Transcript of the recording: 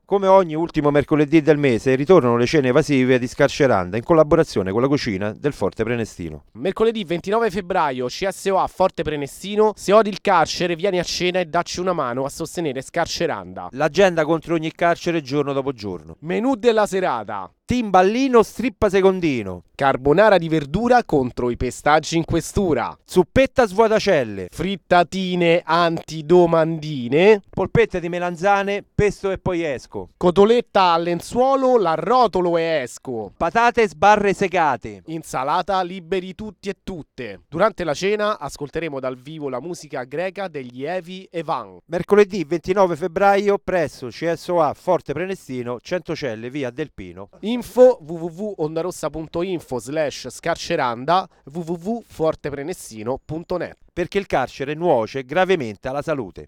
Come ogni ultimo mercoledì del mese ritornano le cene evasive di Scarceranda in collaborazione con la cucina del Forte Prenestino. Mercoledì 29 febbraio, CSOA Forte Prenestino, se odi il carcere vieni a cena e dacci una mano a sostenere Scarceranda. L'agenda contro ogni carcere giorno dopo giorno. Menù della serata: Timballino strippa secondino. carbonara di verdura contro i pestaggi in questura, Zuppetta svuotacelle. frittatine antidomandine, Polpette di melanzane, pesto e poi esco. cotoletta al lenzuolo, l'arrotolo e esco, Patate sbarre secate. insalata liberi tutti e tutte. Durante la cena ascolteremo dal vivo la musica greca degli Evi e Van. Mercoledì 29 febbraio presso CSOA Forte Prenestino, Centocelle, via Del Pino. Info www.ondarossa.info/scarceranda, www.forteprenestino.net. Perché il carcere nuoce gravemente alla salute.